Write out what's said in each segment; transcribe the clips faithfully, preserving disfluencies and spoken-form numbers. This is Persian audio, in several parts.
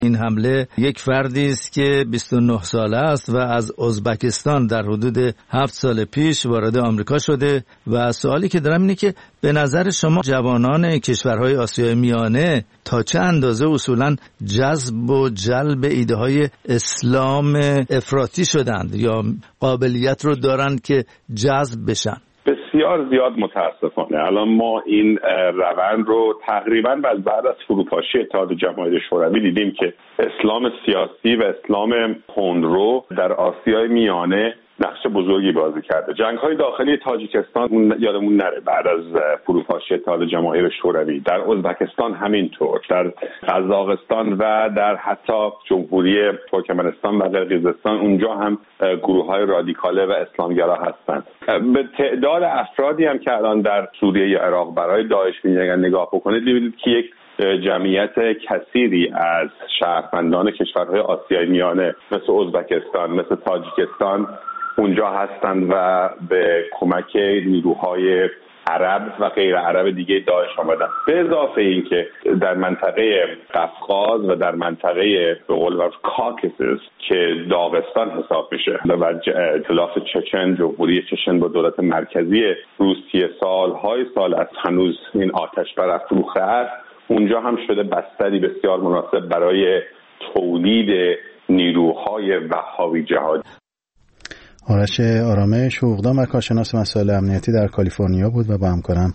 این حمله یک فردی است که بیست و نه ساله است و از ازبکستان در حدود هفت سال پیش وارد آمریکا شده و سوالی که دارم اینه که به نظر شما جوانان کشورهای آسیای میانه تا چه اندازه اصولاً جذب و جلب ایده های اسلام افراطی شدند یا قابلیت رو دارند که جذب بشن؟ بسیار زیاد متاسفانه. الان ما این روند رو تقریبا بعد از فروپاشی اتحاد جماهیر شوروی دیدیم که اسلام سیاسی و اسلام تندرو در آسیای میانه نقش بزرگی بازی کرده. جنگ‌های داخلی تاجیکستان یادمون نره بعد از فروپاشی اتحاد جماهیر شوروی، در ازبکستان همینطور، در قزاقستان و در حتی جمهوری ترکمنستان و قرقیزستان اونجا هم گروه‌های رادیکاله و اسلامگرا هستند. به تعداد افرادی هم که الان در سوریه یا عراق برای داعش می‌جنگن نگاه بکنید ببینید که یک جمعیت کثیری از شهروندان کشورهای آسیای میانه مثل ازبکستان، مثل تاجیکستان اونجا هستند و به کمک نیروهای عرب و غیر عرب دیگه داعش آمدن. به اضافه این که در منطقه قفقاز و در منطقه به قول معروف کاکسوس که داغستان حساب میشه و ائتلاف چچن، جمهوری چچن با دولت مرکزی روسیه سالهای سال از هنوز این آتش برافروخته است، اونجا هم شده بستری بسیار مناسب برای تولید نیروهای وهابی جهادی. آرش آرامش، حقوقدان و کارشناس مسائل امنیتی در کالیفرنیا بود و با همکارم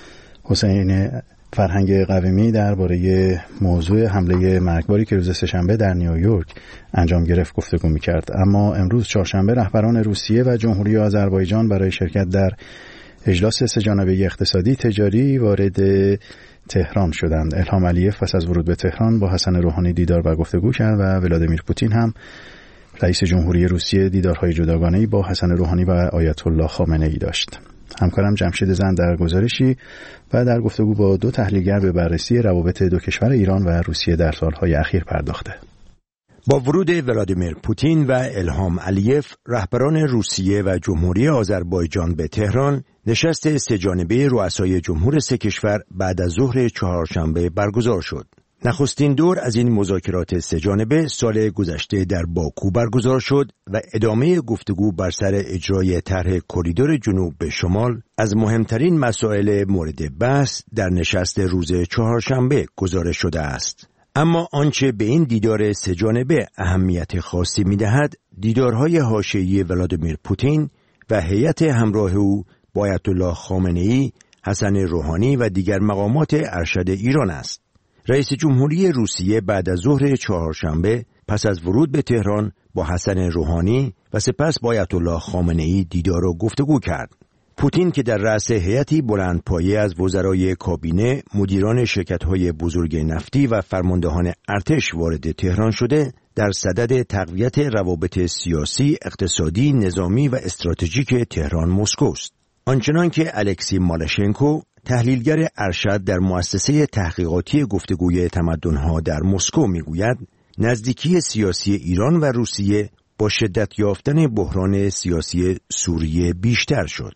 حسین فرهنگ قویمی درباره موضوع حمله مرگباری که روز سه‌شنبه در نیویورک انجام گرفت گفتگو می‌کرد. اما امروز چهارشنبه رهبران روسیه و جمهوری آذربایجان برای شرکت در اجلاس سه‌جانبه اقتصادی تجاری وارد تهران شدند. الهام علیف پس از ورود به تهران با حسن روحانی دیدار و گفتگو کرد و ولادیمیر پوتین هم رئیس جمهوری روسیه دیدارهای جداگانه‌ای با حسن روحانی و آیت الله خامنه‌ای داشت. همکارم جمشید زند در گزارشی و در گفتگو با دو تحلیلگر به بررسی روابط دو کشور ایران و روسیه در سالهای اخیر پرداخته. با ورود ولادیمیر پوتین و الهام علیف رهبران روسیه و جمهوری آذربایجان به تهران، نشست سه‌جانبه رؤسای جمهور سه کشور بعد از ظهر چهارشنبه برگزار شد. نخستین دور از این مذاکرات سه‌جانبه سال گذشته در باکو برگزار شد و ادامه گفتگو بر سر اجرای طرح کریدور جنوب به شمال از مهمترین مسائل مورد بحث در نشست روز چهارشنبه گزارش شده است. اما آنچه به این دیدار سه‌جانبه اهمیت خاصی می‌دهد، دیدارهای حاشیه‌ای ولادیمیر پوتین و هیئت همراه او با آیت الله خامنه‌ای، حسن روحانی و دیگر مقامات ارشد ایران است. رئیس جمهوری روسیه بعد از ظهر چهارشنبه پس از ورود به تهران با حسن روحانی و سپس با آیت الله خامنه‌ای دیدار و گفتگو کرد. پوتین که در رأس هیئتی بلندپایه از وزرای کابینه، مدیران شرکت‌های بزرگ نفتی و فرماندهان ارتش وارد تهران شده، در صدد تقویت روابط سیاسی، اقتصادی، نظامی و استراتژیک تهران مسکو است. آنچنان که الکسی مالاشنکو، تحلیلگر ارشد در مؤسسه تحقیقاتی گفتگوی تمدن‌ها در مسکو میگوید، نزدیکی سیاسی ایران و روسیه با شدت یافتن بحران سیاسی سوریه بیشتر شد.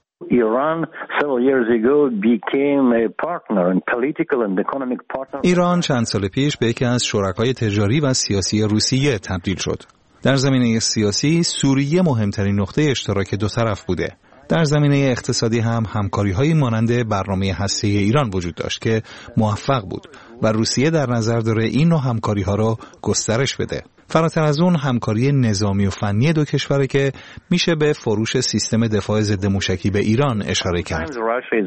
ایران چند سال پیش به یکی از شرکای تجاری و سیاسی روسیه تبدیل شد. در زمینه سیاسی سوریه مهمترین نقطه اشتراک دو طرف بوده. در زمینه اقتصادی هم همکاری‌های مانند برنامه هسته‌ای ایران وجود داشت که موفق بود و روسیه در نظر داره این نوع همکاری‌ها رو گسترش بده. فراتر از اون همکاری نظامی و فنی دو کشوره که میشه به فروش سیستم دفاع ضد موشکی به ایران اشاره کرد.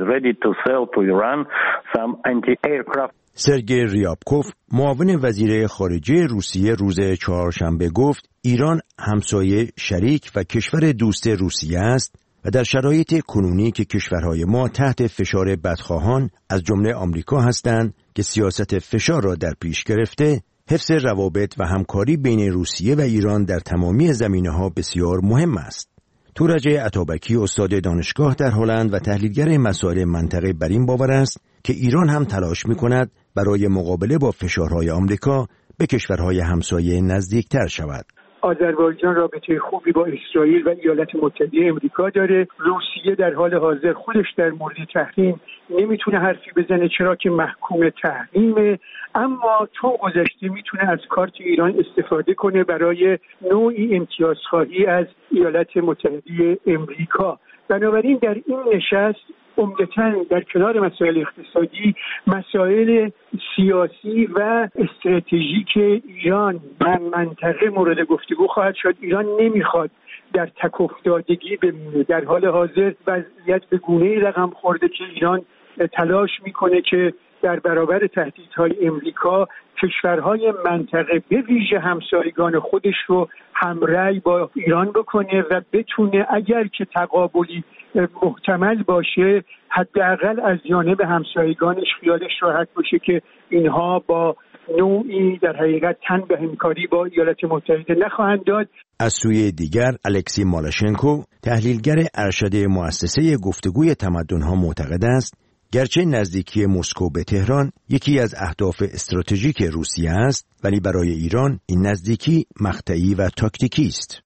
سرگئی ریابکوف، معاون وزیر خارجه روسیه، روز چهارشنبه گفت ایران همسایه، شریک و کشور دوست روسیه است و در شرایط کنونی که کشورهای ما تحت فشار بدخواهان از جمله آمریکا هستند که سیاست فشار را در پیش گرفته، حفظ روابط و همکاری بین روسیه و ایران در تمامی زمینه‌ها بسیار مهم است. تورج عطابکی، استاد دانشگاه در هلند و تحلیلگر مسائل منطقه، بر این باور است که ایران هم تلاش می‌کند برای مقابله با فشارهای آمریکا به کشورهای همسایه نزدیکتر شود. آذربایجان رابطه خوبی با اسرائیل و ایالات متحده آمریکا داره. روسیه در حال حاضر خودش در مورد تحریم نمیتونه حرفی بزنه، چرا که محکوم تحریمه، اما تو گذشته میتونه از کارت ایران استفاده کنه برای نوعی امتیازخواهی از ایالات متحده آمریکا. بنابراین در این نشست عمدتاً در کنار مسائل اقتصادی، مسائل سیاسی و استراتژیک ایران در منطقه مورد گفتگو خواهد شد. ایران نمیخواد در تک افتادگی بمونه. در حال حاضر وضعیت به گونه‌ای رقم خورده که ایران تلاش میکنه که در برابر تهدیدهای امریکا کشورهای منطقه به ویژه همسایگان خودش رو همرأی با ایران بکنه و بتونه اگر که تقابلی محتمل باشه حداقل از جانب همسایگانش خیالش راحت باشه که اینها با نوعی در حقیقت تن به همکاری با ایالات متحده نخواهند داد. از سوی دیگر الکسی مالاشنکو تحلیلگر ارشد مؤسسه گفتگوی تمدن‌ها معتقد است گرچه نزدیکی مسکو به تهران یکی از اهداف استراتژیک روسیه است، ولی برای ایران این نزدیکی مقطعی و تاکتیکی است.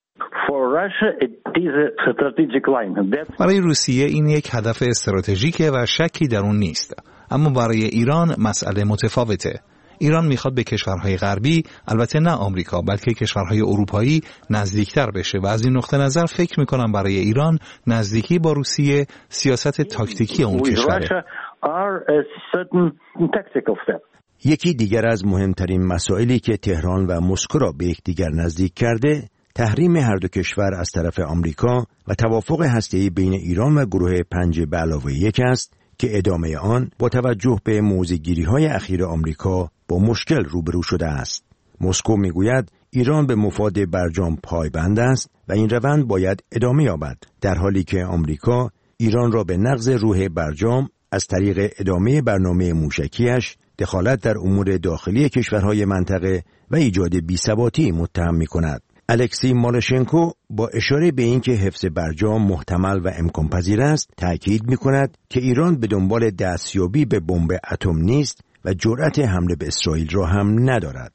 برای روسیه این یک هدف استراتژیکه و شکی در اون نیست، اما برای ایران مسئله متفاوته. ایران میخواد به کشورهای غربی، البته نه آمریکا بلکه کشورهای اروپایی نزدیکتر بشه و از این نقطه نظر فکر میکنم برای ایران نزدیکی با روسیه سیاست تاکتیکی اون کشوره. یکی دیگر از مهمترین مسائلی که تهران و مسکو را به یکدیگر نزدیک کرده تحریم هر دو کشور از طرف آمریکا و توافق هسته‌ای بین ایران و گروه پنج به علاوه یک است که ادامه آن با توجه به موضع‌گیری‌های اخیر آمریکا با مشکل روبرو شده است. مسکو میگوید ایران به مفاد برجام پایبند است و این روند باید ادامه یابد، در حالی که آمریکا ایران را به نقض روح برجام از طریق ادامه برنامه موشکیش، دخالت در امور داخلی کشورهای منطقه و ایجاد بی‌ثباتی متهم می‌کند. الکسی مالاشنکو با اشاره به اینکه حفظ برجام محتمل و امکان پذیر است، تأکید می‌کند که ایران به دنبال دستیابی به بمب اتم نیست و جرأت حمله به اسرائیل را هم ندارد.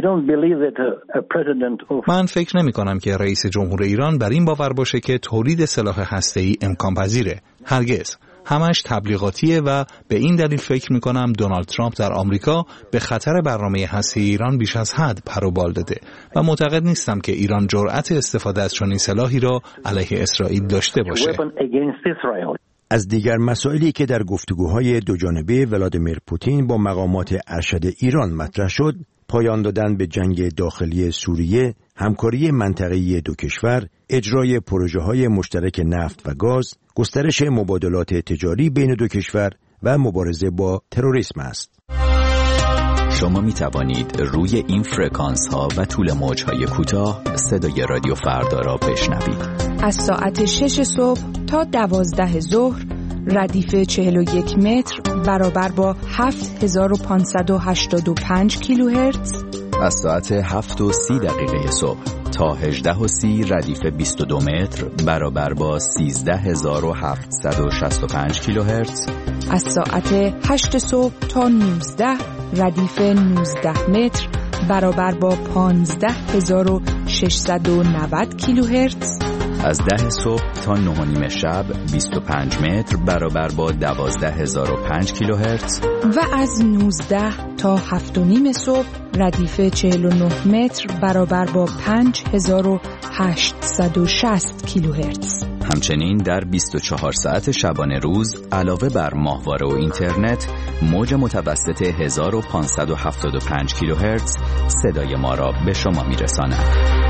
من فکر نمی کنم که رئیس جمهور ایران بر این باور باشه که تولید سلاح هسته‌ای امکان پذیره. هرگز. همش تبلیغاتیه و به این دلیل فکر می کنم دونالد ترامپ در آمریکا به خطر برنامه هسته‌ای ایران بیش از حد پر و بال داده و معتقد نیستم که ایران جرأت استفاده از چنین سلاحی را علیه اسرائیل داشته باشه. از دیگر مسائلی که در گفتگوهای دوجانبه ولادیمیر پوتین با مقامات ارشد ایران مطرح شد، پایان دادن به جنگ داخلی سوریه، همکاری منطقه‌ای دو کشور، اجرای پروژه‌های مشترک نفت و گاز، گسترش مبادلات تجاری بین دو کشور و مبارزه با تروریسم است. شما می توانید روی این فرکانس ها و طول موج های کوتاه صدای رادیو فردا را بشنوید. از ساعت شش صبح تا دوازده ظهر ردیف چهل و یک متر برابر با هفت هزار و پانصد و هشتاد و پنج کیلوهرتز. از ساعت هفت و سی دقیقه صبح تا هجده و سی ردیف بیست و دو متر برابر با سیزده هزار و هفتصد و شصت و پنج کیلوهرتز. از ساعت هشت صبح تا نوزده ردیف نوزده متر برابر با پانزده هزار و ششصد و نود کیلوهرتز. از ده صبح تا نه و نیم شب بیست و پنج متر برابر با دوازده هزار و پنج کیلوهرتز و از نوزده تا هفت و نیم صبح ردیف چهل و نه متر برابر با پنج هزار و هشتصد و شصت کیلوهرتز. همچنین در بیست و چهار ساعت شبانه روز علاوه بر ماهواره و اینترنت موج متوسط هزار و پانصد و هفتاد و پنج کیلوهرتز صدای ما را به شما میرساند.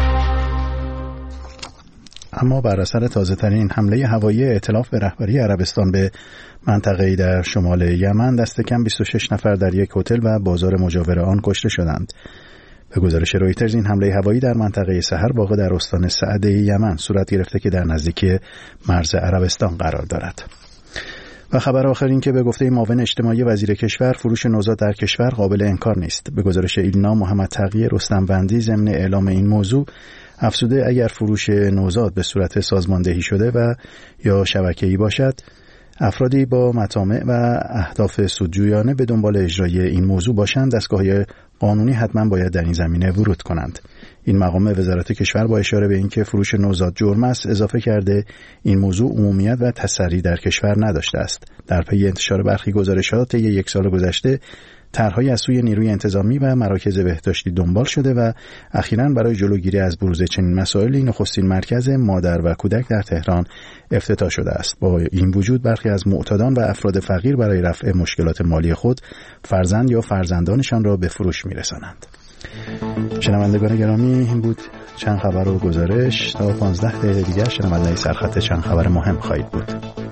اما بر اثر تازه‌ترین حمله هوایی ائتلاف به رهبری عربستان به منطقه‌ای در شمال یمن، دست کم بیست و شش نفر در یک هتل و بازار مجاور آن کشته شدند. به گزارش رویترز این حمله هوایی در منطقه سحر واقع در استان سعده یمن صورت گرفته که در نزدیکی مرز عربستان قرار دارد. و خبر آخر این که به گفته معاون اجتماعی وزیر کشور، فروش نوزاد در کشور قابل انکار نیست. به گزارش ایلنا محمد تقی رستم‌وندی ضمن اعلام این موضوع افزوده اگر فروش نوزاد به صورت سازماندهی شده و یا شبکه‌ای باشد، افرادی با مطامع و اهداف سودجویانه به دنبال اجرای این موضوع باشند، دستگاه قانونی حتما باید در این زمینه ورود کنند. این مقام وزارت کشور با اشاره به اینکه فروش نوزاد جرم است اضافه کرده این موضوع عمومیت و تسری در کشور نداشته است. در پی انتشار برخی گزارشات طی یک سال گذشته طرح‌هایی از سوی نیروی انتظامی و مراکز بهداشتی دنبال شده و اخیراً برای جلوگیری از بروز چنین مسائلی نخستین مرکز مادر و کودک در تهران افتتاح شده است. با این وجود برخی از معتادان و افراد فقیر برای رفع مشکلات مالی خود فرزند یا فرزندانشان را به فروش می‌رسانند. شنوندگان گرامی، این بود چند خبر و گزارش. تا پانزده دقیقه دیگر شنونده سرخط چند خبر مهم خواهید بود.